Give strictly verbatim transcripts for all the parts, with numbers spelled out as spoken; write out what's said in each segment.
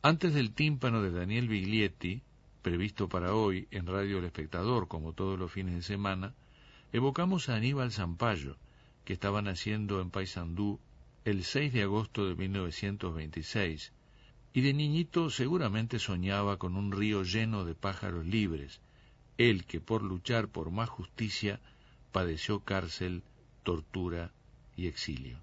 Antes del tímpano de Daniel Biglietti, previsto para hoy en Radio El Espectador, como todos los fines de semana, evocamos a Aníbal Zampayo, que estaba naciendo en Paysandú el seis de agosto de mil novecientos veintiséis, y de niñito seguramente soñaba con un río lleno de pájaros libres, él que por luchar por más justicia padeció cárcel, tortura y exilio.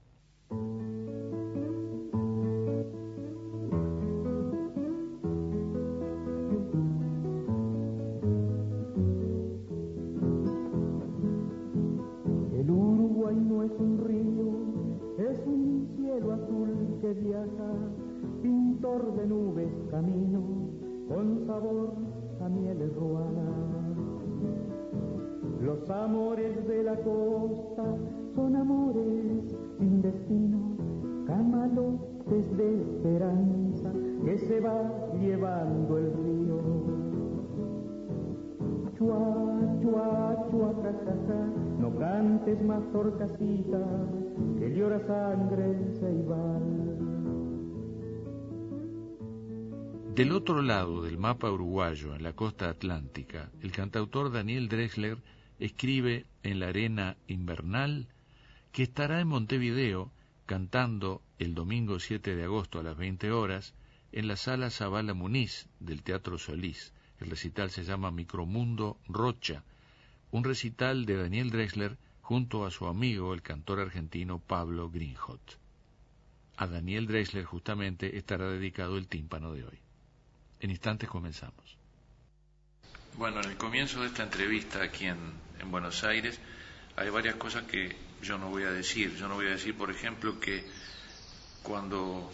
El Uruguay no es un río, es un cielo azul que viaja, pintor de nubes camino, con sabor a mieles ruanas. Los amores de la costa son amores sin destino, camalotes de esperanza que se va llevando el río. Chua, chua, chua, cajaja, no cantes más torcasita, que llora sangre el ceibal. Del otro lado del mapa uruguayo, en la costa atlántica, el cantautor Daniel Drexler escribe en La Arena Invernal que estará en Montevideo cantando el domingo siete de agosto a las veinte horas en la Sala Zavala Muniz del Teatro Solís. El recital se llama Micromundo Rocha, un recital de Daniel Drexler junto a su amigo el cantor argentino Pablo Greenhot. A Daniel Drexler justamente estará dedicado el tímpano de hoy. En instantes comenzamos. Bueno, en el comienzo de esta entrevista aquí en, en Buenos Aires hay varias cosas que yo no voy a decir. Yo no voy a decir, por ejemplo, que cuando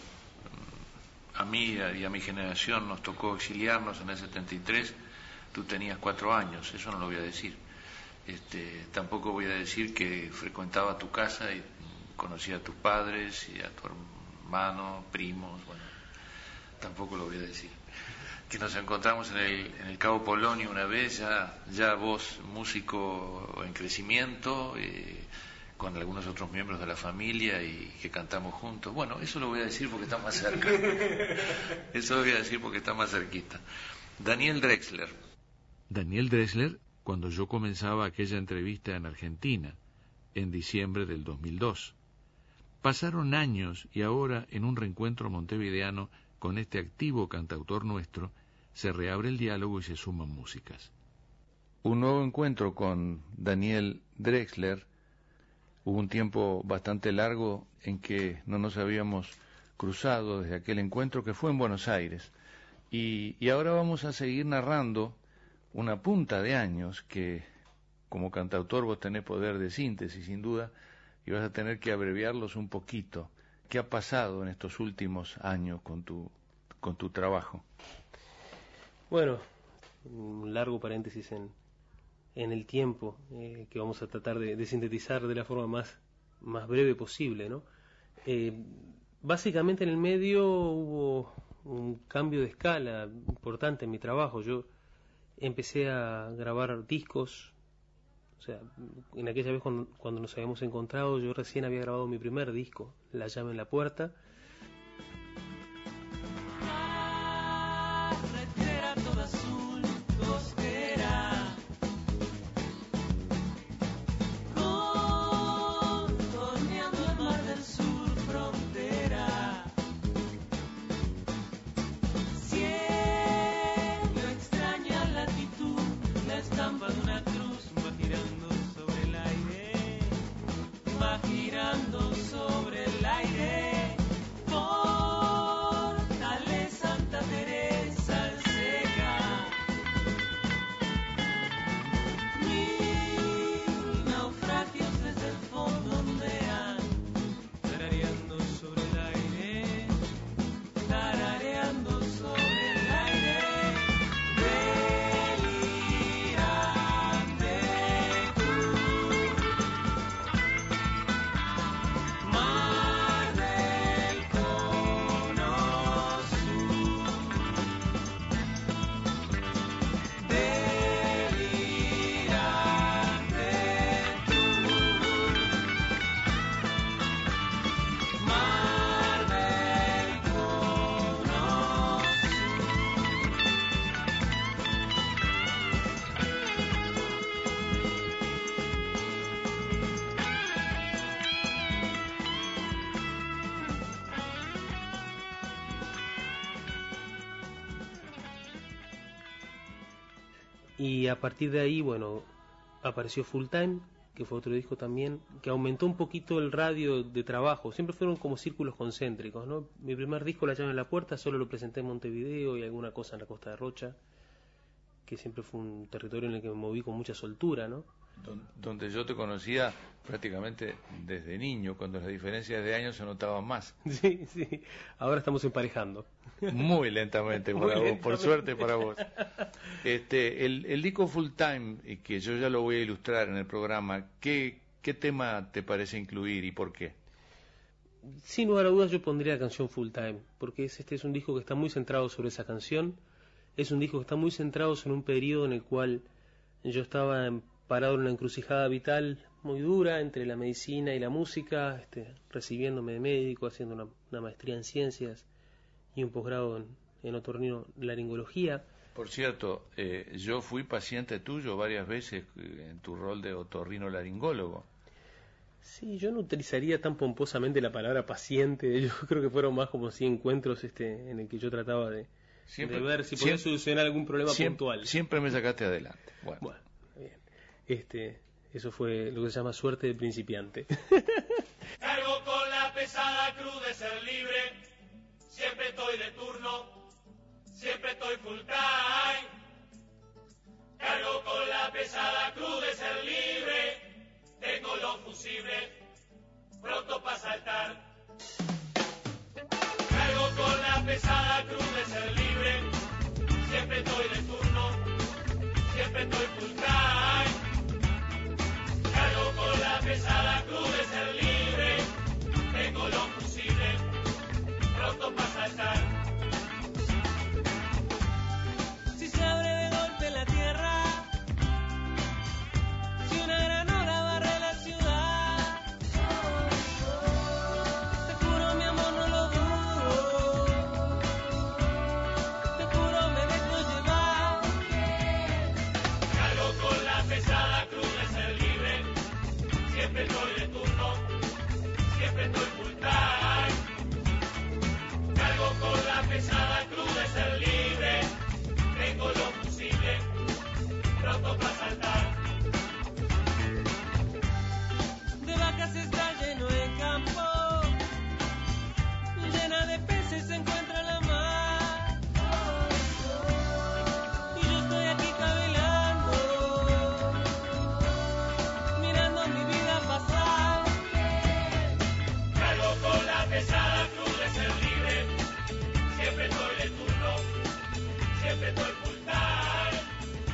a mí y a mi generación nos tocó exiliarnos en el setenta y tres, tú tenías cuatro años. Eso no lo voy a decir. Este, tampoco voy a decir que frecuentaba tu casa y conocía a tus padres y a tu hermano, primos. Bueno, tampoco lo voy a decir. Que nos encontramos en el, en el Cabo Polonio una vez, ya, ya vos músico en crecimiento, eh, con algunos otros miembros de la familia y que cantamos juntos. Bueno, eso lo voy a decir porque está más cerca. Eso lo voy a decir porque está más cerquita. Daniel Drexler. Daniel Drexler, cuando yo comenzaba aquella entrevista en Argentina, en diciembre del dos mil dos. Pasaron años y ahora, en un reencuentro montevideano con este activo cantautor nuestro, se reabre el diálogo y se suman músicas. Un nuevo encuentro con Daniel Drexler. Hubo un tiempo bastante largo en que no nos habíamos cruzado desde aquel encuentro que fue en Buenos Aires. Y, y ahora vamos a seguir narrando una punta de años que, como cantautor, vos tenés poder de síntesis, sin duda, y vas a tener que abreviarlos un poquito. ¿Qué ha pasado en estos últimos años con tu, con tu trabajo? Bueno, un largo paréntesis en, en el tiempo, eh, que vamos a tratar de, de sintetizar de la forma más, más breve posible, ¿no? Eh, básicamente en el medio hubo un cambio de escala importante en mi trabajo. Yo empecé a grabar discos, o sea, en aquella vez cuando, cuando nos habíamos encontrado, yo recién había grabado mi primer disco, La llave en la puerta. Y a partir de ahí, bueno, apareció Full Time, que fue otro disco también, que aumentó un poquito el radio de trabajo. Siempre fueron como círculos concéntricos, ¿no? Mi primer disco, La llave en la puerta, solo lo presenté en Montevideo y alguna cosa en la Costa de Rocha, que siempre fue un territorio en el que me moví con mucha soltura, ¿no? Donde yo te conocía prácticamente desde niño, cuando las diferencias de años se notaban más. Sí, sí. Ahora estamos emparejando. Muy lentamente para Muy vos, lentamente. por suerte para vos. Este, el, el disco Full Time, y que yo ya lo voy a ilustrar en el programa, ¿qué, qué tema te parece incluir y por qué? Sin lugar a dudas yo pondría la canción Full Time, porque es, este es un disco que está muy centrado sobre esa canción. Es un disco que está muy centrado en un periodo en el cual yo estaba en parado en una encrucijada vital muy dura entre la medicina y la música, este, recibiéndome de médico, haciendo una, una maestría en ciencias y un posgrado en, en otorrinolaringología. Por cierto, eh, yo fui paciente tuyo varias veces en tu rol de otorrinolaringólogo. Sí, yo no utilizaría tan pomposamente la palabra paciente, yo creo que fueron más como si encuentros este, en el que yo trataba de, siempre, de ver si podía siempre, solucionar algún problema siempre, puntual. Siempre me sacaste adelante. Bueno. Bueno, bien. Este, eso fue lo que se llama suerte de principiante. Cargo con la pesada cruz de ser libre, siempre estoy de turno, siempre estoy full time. Cargo con la pesada cruz de ser libre, tengo los fusibles pronto para saltar. Cargo con la pesada cruz de ser libre, siempre estoy de turno, siempre estoy full time. Cargo con la pesada cruz de ser libre, tengo lo posible, pronto para saltar. Si se abre de golpe la tierra, si una gran ola barre la ciudad, te juro mi amor no lo dudo, te juro me dejo llevar. Cargo con la pesada cruz de ser libre, siempre estoy de turno, siempre estoy full time. Cargo con la pesada cruz de ser libre, tengo lo posible, pronto para saltar. De vacas está lleno el campo, llena de peces se encuentra la mar, y yo estoy aquí cavilando, mirando mi vida pasar. Cargo con la pesada cruz de ser libre, siempre estoy de turno, siempre estoy full time.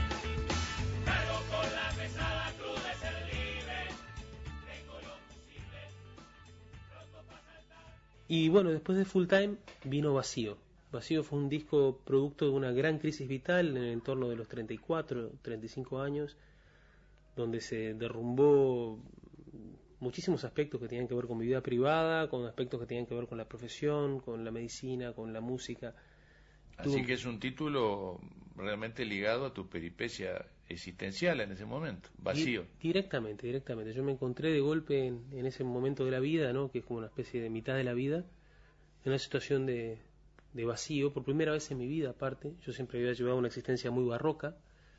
Cargo con la pesada cruz de ser libre, tengo lo posible, pronto para saltar. Y bueno, después de Full Time vino Vacío. Vacío fue un disco producto de una gran crisis vital en el entorno de los treinta y cuatro, treinta y cinco años, donde se derrumbó muchísimos aspectos que tenían que ver con mi vida privada, con aspectos que tenían que ver con la profesión, con la medicina, con la música. Así que es un título realmente ligado a tu peripecia existencial en ese momento, Vacío. Directamente, directamente. Yo me encontré de golpe en, en ese momento de la vida, ¿no? Que es como una especie de mitad de la vida, en una situación de, de vacío, por primera vez en mi vida aparte. Yo siempre había llevado una existencia muy barroca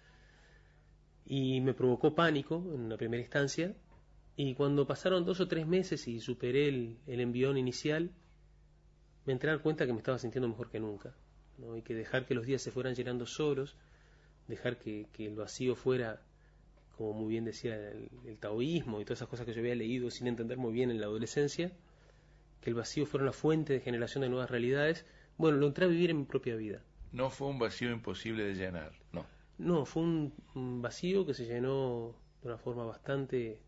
y me provocó pánico en la primera instancia. Y cuando pasaron dos o tres meses y superé el, el envión inicial, me entré a dar cuenta que me estaba sintiendo mejor que nunca, ¿no? Y que dejar que los días se fueran llenando solos, dejar que, que el vacío fuera, como muy bien decía el, el taoísmo y todas esas cosas que yo había leído sin entender muy bien en la adolescencia, que el vacío fuera una fuente de generación de nuevas realidades. Bueno, lo entré a vivir en mi propia vida. No fue un vacío imposible de llenar, no. No, fue un, un vacío que se llenó de una forma bastante,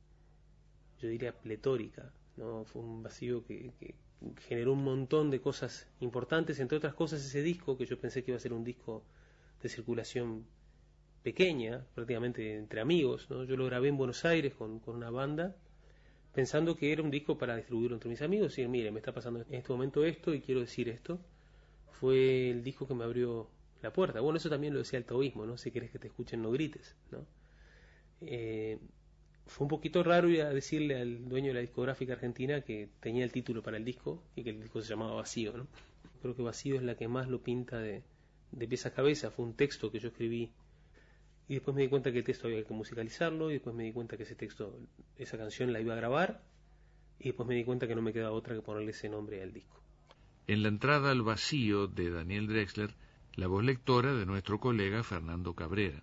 yo diría, pletórica, ¿no? Fue un vacío que, que generó un montón de cosas importantes, entre otras cosas ese disco, que yo pensé que iba a ser un disco de circulación pequeña, prácticamente entre amigos, ¿no? Yo lo grabé en Buenos Aires con, con una banda, pensando que era un disco para distribuirlo entre mis amigos, y decir, mire, me está pasando en este momento esto y quiero decir esto. Fue el disco que me abrió la puerta. Bueno, eso también lo decía el taoísmo, ¿no? Si querés que te escuchen, no grites, ¿no? Eh, fue un poquito raro ir a decirle al dueño de la discográfica argentina que tenía el título para el disco y que el disco se llamaba Vacío, ¿no? Creo que Vacío es la que más lo pinta de, de pies a cabeza. Fue un texto que yo escribí y después me di cuenta que el texto había que musicalizarlo, y después me di cuenta que ese texto, esa canción la iba a grabar, y después me di cuenta que no me quedaba otra que ponerle ese nombre al disco. En la entrada al vacío de Daniel Drexler, la voz lectora de nuestro colega Fernando Cabrera.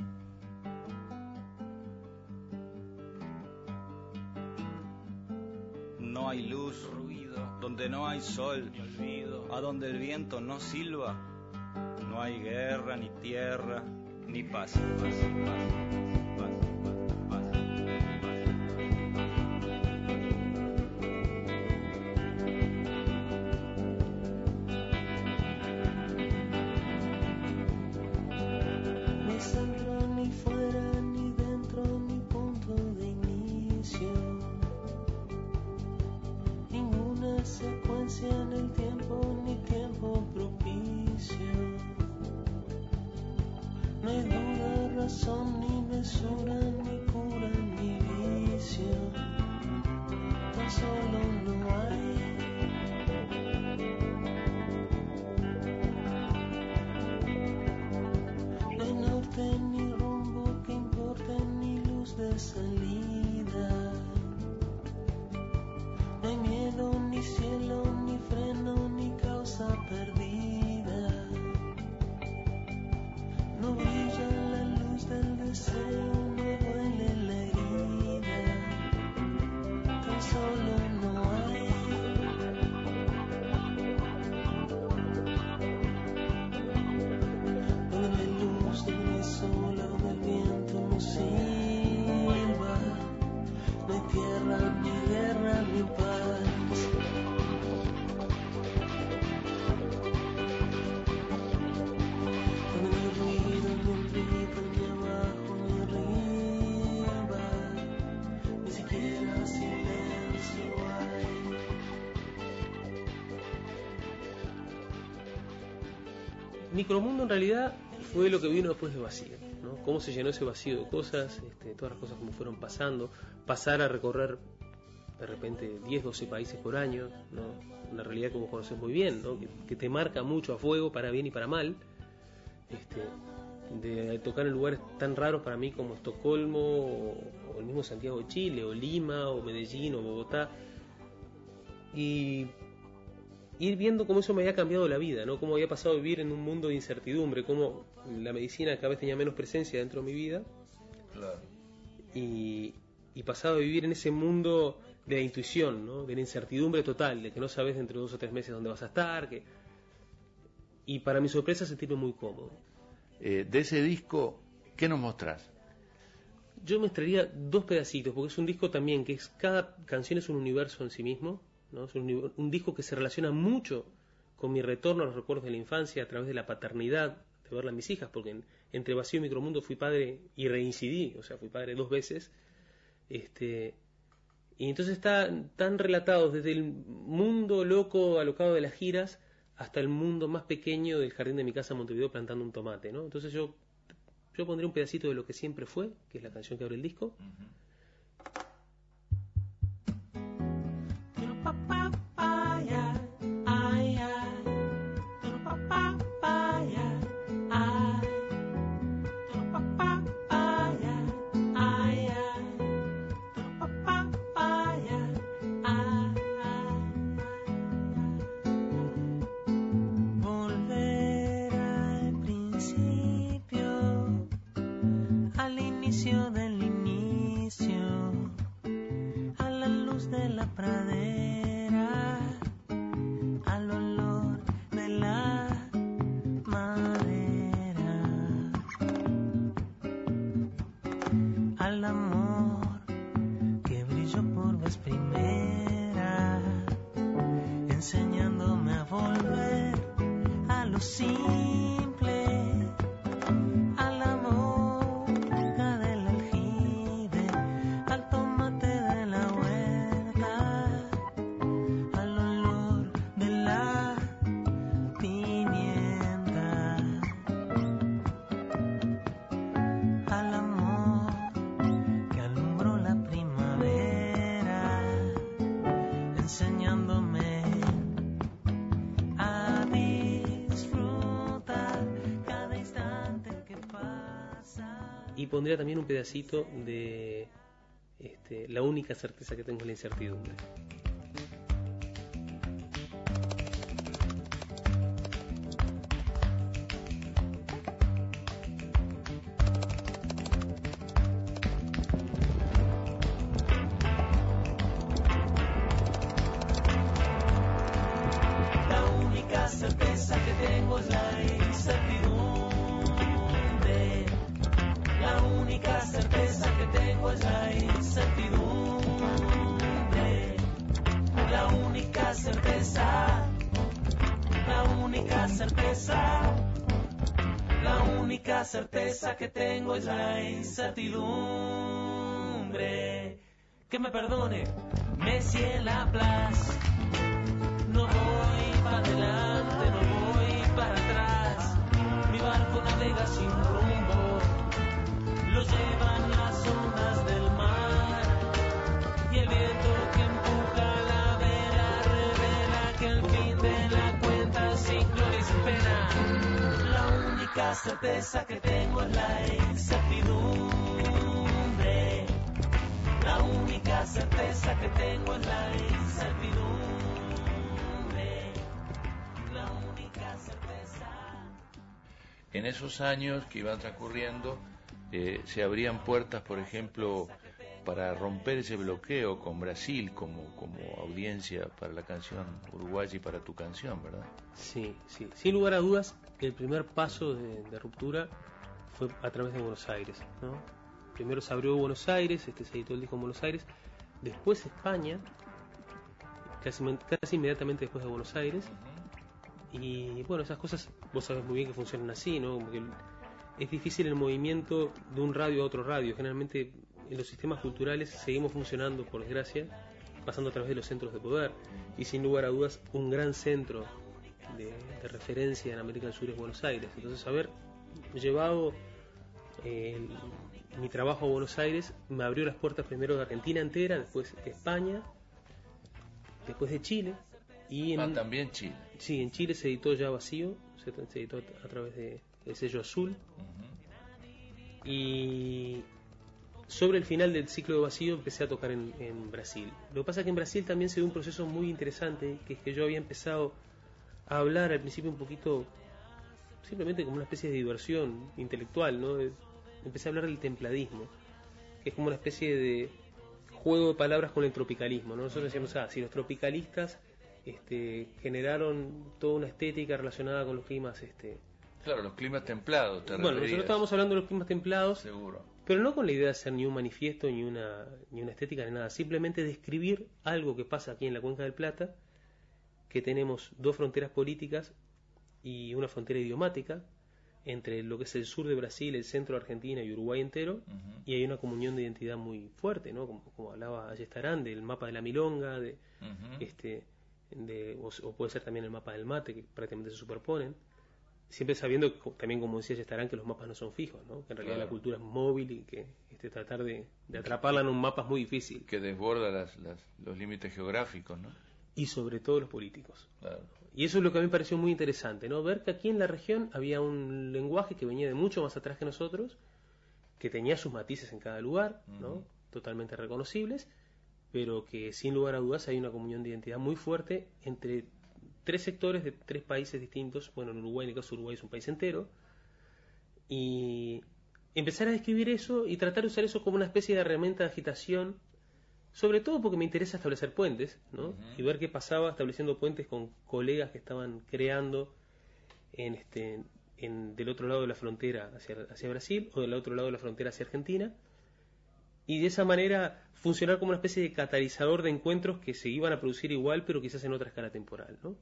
No hay luz, ruido, donde no hay sol, ni olvido, a donde el viento no silba, no hay guerra, ni tierra, ni paz. paz, paz, paz, paz, paz. Ni centro, ni fuera, ni dentro, ni punto de inicio. Ninguna secuencia en el tiempo, ni tiempo propicio. No hay duda, razón, ni mesura, ni cura, ni vicio. Tan solo no hay. No hay norte, ni rumbo que importe, ni luz de salida. No hay miedo, ni cielo, ni freno, ni causa perdida. No brilla la luz del deseo, no duele la herida. Tan solo no hay. Donde no hay luz, donde no hay sol, donde el viento no silba. No hay tierra, ni guerra, ni paz. Donde no hay ruido, ni olvido, ni abajo, ni arriba. Ni siquiera silencio hay. Micromundo en realidad fue lo que vino después de Vacío, ¿no? Cómo se llenó ese vacío de cosas, este, todas las cosas como fueron pasando, pasar a recorrer de repente diez, doce países por año, ¿no? Una realidad que vos conocés muy bien, ¿no? que, que te marca mucho a fuego, para bien y para mal, este, de tocar en lugares tan raros para mí como Estocolmo, o, o el mismo Santiago de Chile, o Lima, o Medellín, o Bogotá, y ir viendo cómo eso me había cambiado la vida, ¿no? Cómo había pasado a vivir en un mundo de incertidumbre, cómo la medicina cada vez tenía menos presencia dentro de mi vida. Claro. Y, y pasaba a vivir en ese mundo de la intuición, ¿no? De la incertidumbre total, de que no sabes dentro de dos o tres meses dónde vas a estar. Que... Y para mi sorpresa sentirme muy cómodo. Eh, de ese disco, ¿qué nos mostrás? Yo mostraría dos pedacitos, porque es un disco también que es, cada canción es un universo en sí mismo, ¿no? Es un, un disco que se relaciona mucho con mi retorno a los recuerdos de la infancia a través de la paternidad, de verla a mis hijas, porque en, entre Vacío y Micromundo fui padre y reincidí, o sea, fui padre dos veces, este, y entonces están tan relatados desde el mundo loco, alocado de las giras, hasta el mundo más pequeño del jardín de mi casa en Montevideo plantando un tomate, ¿no? Entonces yo, yo pondré un pedacito de Lo que siempre fue, que es la canción que abre el disco. Uh-huh. Enseñándome a disfrutar. y pondría también un pedacito de este, La única certeza que tengo es la incertidumbre. Certeza que tengo es la incertidumbre. Que me perdone Messi en la plaza. No voy para adelante, no voy para atrás. Mi barco navega sin rumbo, lo llevan las ondas del mar. Y el viento que empuja la vela revela que al fin de la cuenta sin gloria y sin pena. La única certeza que tengo es la incertidumbre. La única certeza que tengo es la incertidumbre. La única certeza. En esos años que iban transcurriendo, eh, se abrían puertas, por ejemplo, para romper ese bloqueo con Brasil como, como audiencia para la canción uruguaya y para tu canción, ¿verdad? Sí, sí. Sin lugar a dudas, el primer paso de, de ruptura fue a través de Buenos Aires, ¿no? Primero se abrió Buenos Aires, este se editó el disco en Buenos Aires, después España, casi, casi inmediatamente después de Buenos Aires, y bueno, esas cosas vos sabés muy bien que funcionan así, ¿no? Como que es difícil el movimiento de un radio a otro radio. Generalmente en los sistemas culturales seguimos funcionando, por desgracia, pasando a través de los centros de poder, y sin lugar a dudas un gran centro de, de referencia en América del Sur es Buenos Aires. Entonces haber llevado eh, el, mi trabajo a Buenos Aires me abrió las puertas primero de Argentina entera, después de España, después de Chile. Y en, ah, también Chile. Sí, en Chile se editó Ya Vacío, se, se editó a través de el sello Azul. Uh-huh. Y sobre el final del ciclo de Vacío empecé a tocar en, en Brasil. Lo que pasa es que en Brasil también se dio un proceso muy interesante, que es que yo había empezado a hablar al principio un poquito, simplemente como una especie de diversión intelectual, ¿no? Empecé a hablar del templadismo, que es como una especie de juego de palabras con el tropicalismo, ¿no? Nosotros decíamos, ah, si los tropicalistas este, generaron toda una estética relacionada con los climas... Este, Claro, los climas templados. Te bueno, nosotros estábamos hablando de los climas templados, seguro, pero no con la idea de hacer ni un manifiesto, ni una, ni una estética, ni nada. Simplemente describir algo que pasa aquí en la Cuenca del Plata, que tenemos dos fronteras políticas y una frontera idiomática entre lo que es el sur de Brasil, el centro de Argentina y Uruguay entero, uh-huh. Y hay una comunión de identidad muy fuerte, ¿no? Como, como hablaba Ayestarán, del mapa de la milonga, de, uh-huh. este, de, o, o puede ser también el mapa del mate, que prácticamente se superponen. Siempre sabiendo, también como decía Estarán, que los mapas no son fijos, ¿no? Que en realidad claro. La cultura es móvil y que este, tratar de, de atraparla en un mapa es muy difícil. Que desborda las, las, los límites geográficos, ¿no? Y sobre todo los políticos. Claro. Y eso es lo que a mí me pareció muy interesante, ¿no? Ver que aquí en la región había un lenguaje que venía de mucho más atrás que nosotros, que tenía sus matices en cada lugar, ¿no? Uh-huh. Totalmente reconocibles, pero que sin lugar a dudas hay una comunión de identidad muy fuerte entre tres sectores de tres países distintos. Bueno, en Uruguay, en el caso de Uruguay es un país entero, y empezar a describir eso y tratar de usar eso como una especie de herramienta de agitación, sobre todo porque me interesa establecer puentes, ¿no? Uh-huh. Y ver qué pasaba estableciendo puentes con colegas que estaban creando en este en, del otro lado de la frontera hacia, hacia Brasil o del otro lado de la frontera hacia Argentina, y de esa manera funcionar como una especie de catalizador de encuentros que se iban a producir igual, pero quizás en otra escala temporal, ¿no?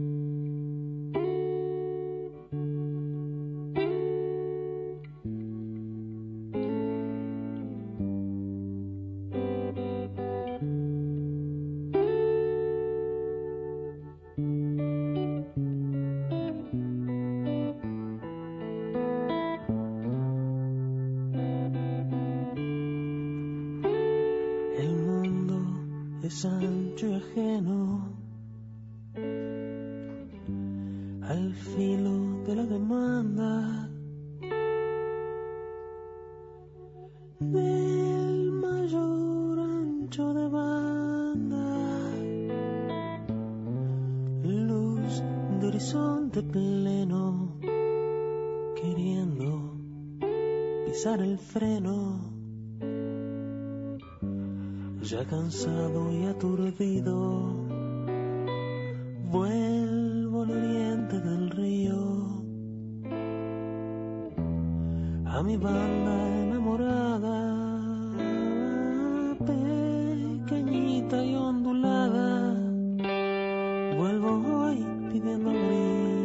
El mundo es ancho y ajeno al filo de la demanda. del mayor ancho de banda, luz de horizonte pleno, queriendo pisar el freno, ya cansado y aturdido, vuelvo al oriente del río, a mi banda enamorada, pequeñita y ondulada, vuelvo hoy pidiendo abrigo.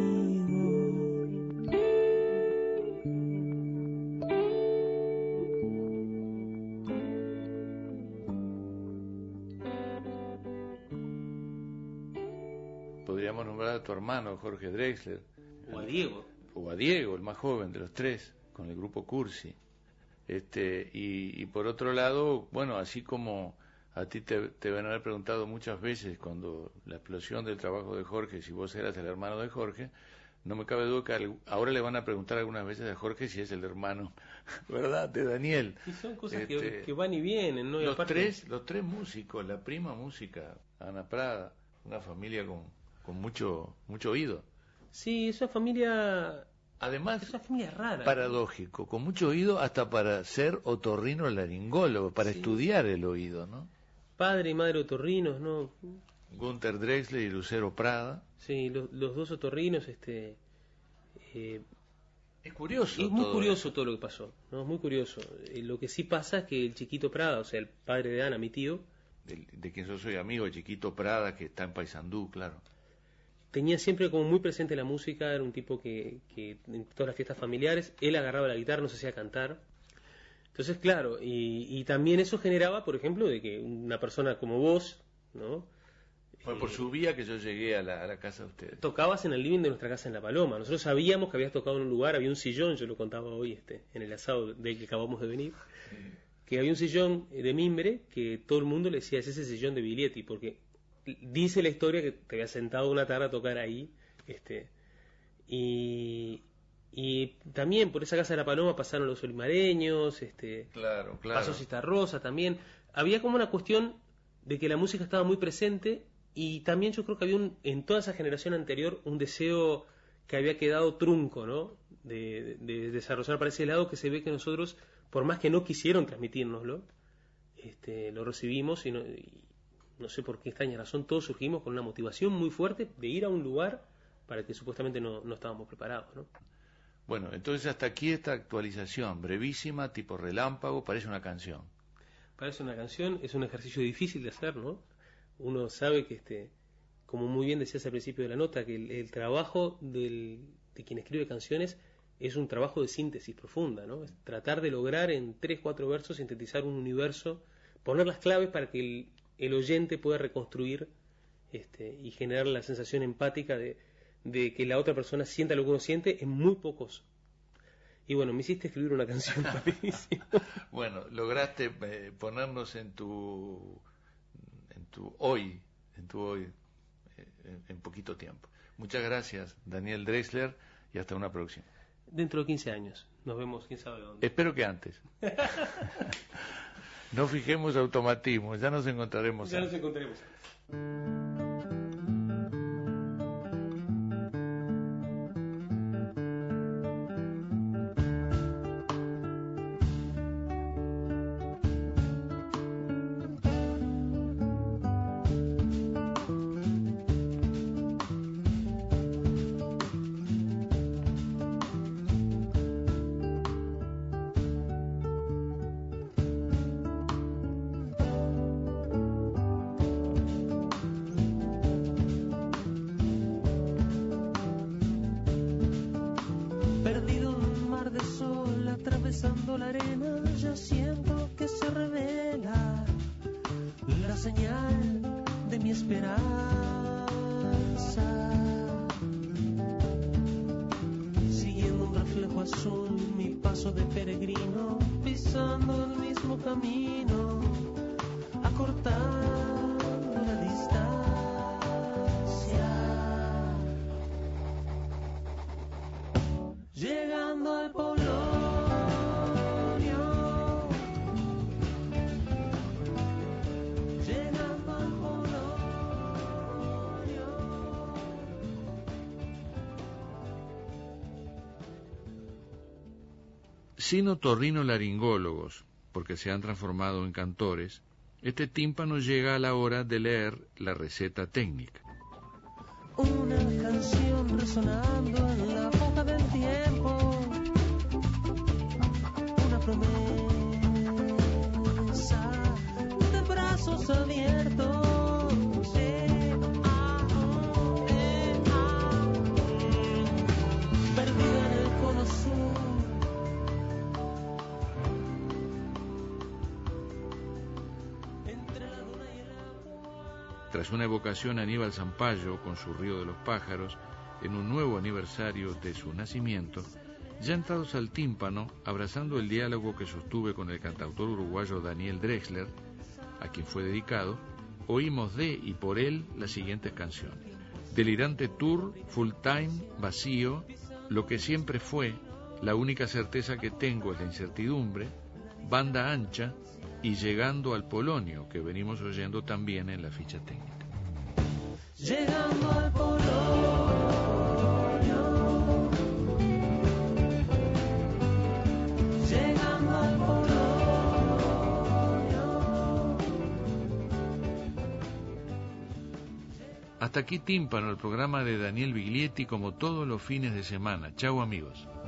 Podríamos nombrar a tu hermano Jorge Drexler, O a Diego. o a Diego, el más joven de los tres, con el grupo Cursi. Este, y, y por otro lado, bueno, así como a ti te, te van a haber preguntado muchas veces cuando la explosión del trabajo de Jorge, si vos eras el hermano de Jorge, no me cabe duda que ahora le van a preguntar algunas veces a Jorge si es el hermano, ¿verdad?, de Daniel. Y son cosas Este, que, que van y vienen, ¿no? Y los aparte- tres, los tres músicos, la prima música, Ana Prada, una familia con, con mucho, mucho oído. Sí, es una familia... Además, Es una familia rara. paradójico, con mucho oído hasta para ser otorrinolaringólogo, para Sí. estudiar el oído, ¿no? Padre y madre otorrinos, ¿no? Gunther Drexler y Lucero Prada. Sí, los, los dos otorrinos, este... eh, Es curioso. es muy todo curioso eso. todo lo que pasó, ¿no? Es muy curioso. Eh, lo que sí pasa es que el chiquito Prada, o sea, el padre de Ana, mi tío, De, de quien yo soy amigo, el chiquito Prada, que está en Paysandú, claro. tenía siempre como muy presente la música, era un tipo que, que en todas las fiestas familiares, él agarraba la guitarra, nos hacía cantar. Entonces, claro, y, y también eso generaba, por ejemplo, de que una persona como vos, ¿no? Fue por Eh, su vía que yo llegué a la, a la casa de ustedes. Tocabas en el living de nuestra casa en La Paloma. Nosotros sabíamos que habías tocado en un lugar, había un sillón, yo lo contaba hoy este, en el asado del que acabamos de venir, que había un sillón de mimbre que todo el mundo le decía, es ese sillón de Biglietti, porque dice la historia que te había sentado una tarde a tocar ahí, este, y, y también por esa casa de La Paloma pasaron los olimareños, este, Claro, claro. pasó Citarrosa también. Había como una cuestión de que la música estaba muy presente y también yo creo que había un, en toda esa generación anterior un deseo que había quedado trunco, ¿no? De, de- de desarrollar para ese lado que se ve que nosotros, por más que no quisieron transmitírnoslo, este, lo recibimos y no, y no sé por qué extraña razón, todos surgimos con una motivación muy fuerte de ir a un lugar para el que supuestamente no, no estábamos preparados, ¿no? Bueno, entonces hasta aquí esta actualización, brevísima, tipo relámpago, parece una canción. Parece una canción, es un ejercicio difícil de hacer, ¿no? Uno sabe que, este, como muy bien decías al principio de la nota, que el, el trabajo del, de quien escribe canciones es un trabajo de síntesis profunda, ¿no? Es tratar de lograr en tres, cuatro versos sintetizar un universo, poner las claves para que el, el oyente pueda reconstruir este, y generar la sensación empática de, de que la otra persona sienta lo que uno siente en muy pocos. Y bueno, me hiciste escribir una canción rapidísimo. Bueno, lograste eh, ponernos en tu en tu hoy, en tu hoy, eh, en, en poquito tiempo. Muchas gracias, Daniel Drexler, y hasta una próxima. Dentro de quince años. Nos vemos, quién sabe dónde. Espero que antes. No fijemos automatismos, ya nos encontraremos. Ya nos antes. encontraremos. Perdido en un mar de sol, atravesando la arena, ya siento que se revela la señal de mi esperanza. Siguiendo un reflejo azul, mi paso de peregrino, pisando el mismo camino, acortando la distancia. Llegando al Polonio, Sin otorrinolaringólogos, porque se han transformado en cantores, este tímpano llega a la hora de leer la receta técnica. Una canción resonando en la boca del tiempo, una promesa de brazos abiertos, eh, ah, eh, ah, perdida en el cono sur. Tras una evocación a Aníbal Zampayo con su Río de los Pájaros, en un nuevo aniversario de su nacimiento, ya entrados al tímpano, abrazando el diálogo que sostuve con el cantautor uruguayo Daniel Drexler, a quien fue dedicado, oímos de y por él las siguientes canciones: Delirante Tour, Full Time, Vacío, Lo que siempre fue, La única certeza que tengo es la incertidumbre, Banda ancha y Llegando al Polonio, que venimos oyendo también en la ficha técnica. Llegando al Polonio, llegando al Polonio. Hasta aquí Tímpano, el programa de Daniel Biglietti, como todos los fines de semana. Chau, amigos.